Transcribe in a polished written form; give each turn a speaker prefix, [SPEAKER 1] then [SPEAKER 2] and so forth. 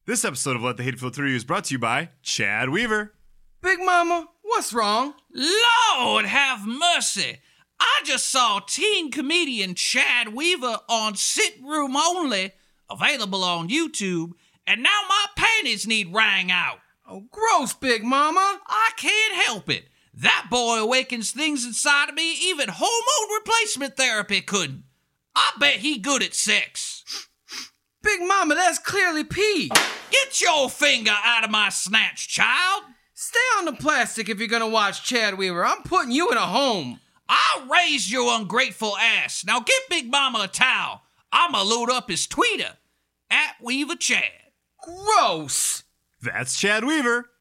[SPEAKER 1] This episode of Let the Hate Flow Through You is brought to you by Chad Weaver.
[SPEAKER 2] Big Mama, what's wrong?
[SPEAKER 3] Lord have mercy. I just saw teen comedian Chad Weaver on Sit Room Only, available on YouTube, and now my panties need wrang out.
[SPEAKER 2] Oh, gross, Big Mama.
[SPEAKER 3] I can't help it. That boy awakens things inside of me even hormone replacement therapy couldn't. I bet he good at sex.
[SPEAKER 2] Big Mama, that's clearly pee.
[SPEAKER 3] Get your finger out of my snatch, child.
[SPEAKER 2] Stay on the plastic if you're gonna watch Chad Weaver. I'm putting you in a home.
[SPEAKER 3] I'll raise your ungrateful ass. Now get Big Mama a towel. I'ma load up his tweeter. @WeaverChad.
[SPEAKER 2] Gross.
[SPEAKER 1] That's Chad Weaver.